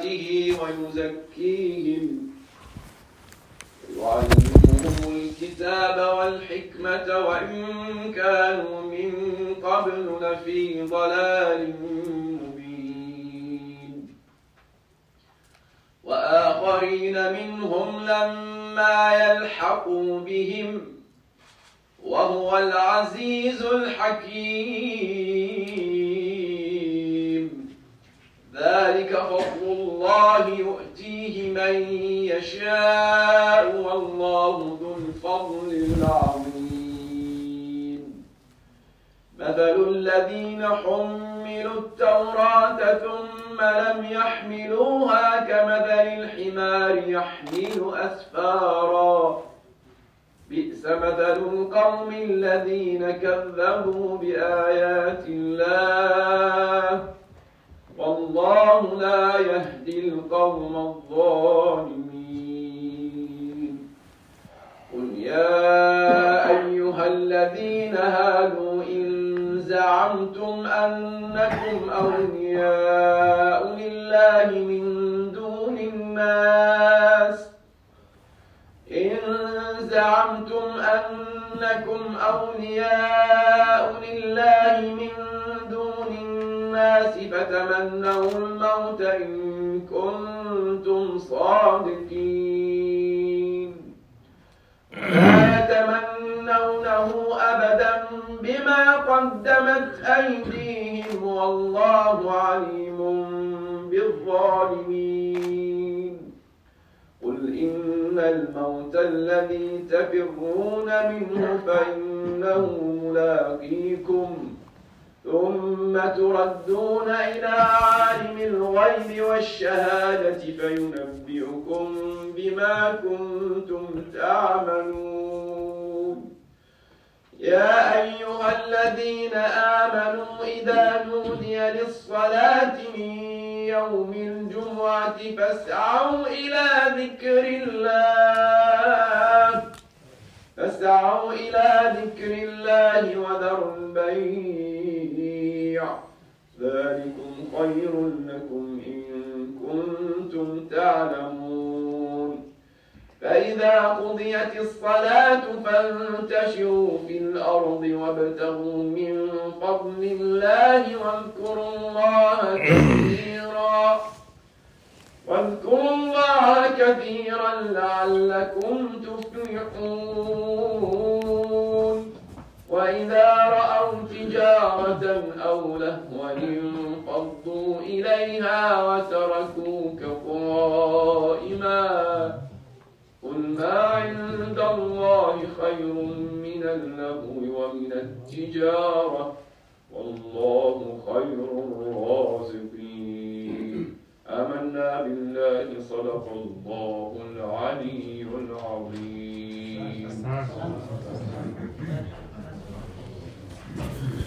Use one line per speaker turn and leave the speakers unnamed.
آياته ويزكيهم ويعلمهم الكتاب والحكمة وإن كانوا من قبل لفي ضلال مبين وآخرين منهم لما يلحقوا بهم وهو العزيز الحكيم ذلك فضل الله يؤتيه من يشاء والله ذو الفضل العظيم مثل الذين حملوا التوراة ثم لم يحملوها كمثل الحمار يحمل أسفارا بئس مثل القوم الذين كذبوا بآيات الله والله لا يهدي القوم الظالمين قل يا أيها الذين هادوا إن زعمتم أنكم أولياء لله من دون الناس فتمنوا الموت إن كنتم صادقين لا يتمنونه أبدا بما قدمت أيديهم والله عليم بالظالمين قل إن الموت الذي تفرون منه فإنه ملاقيكم ثم تردون إلى عالم الغيب والشهادة فينبئكم بما كنتم تعملون يا أيها الذين آمنوا إذا نودي للصلاة من يوم الجمعة فاسعوا إلى ذكر الله وذروا البيع ذلكم خير لكم إن كنتم تعلمون فإذا قضيت الصلاة فانتشروا في الأرض وابتغوا من فضل الله واذكروا الله كثيرا لعلكم تفلحون وإذا رأوا تجارة أو لهوا انفضوا إليها وتركوك قائما قل ما عند الله خير من اللهو ومن التجارة والله خير الرازقين آمنا بالله صدق الله العلي العظيم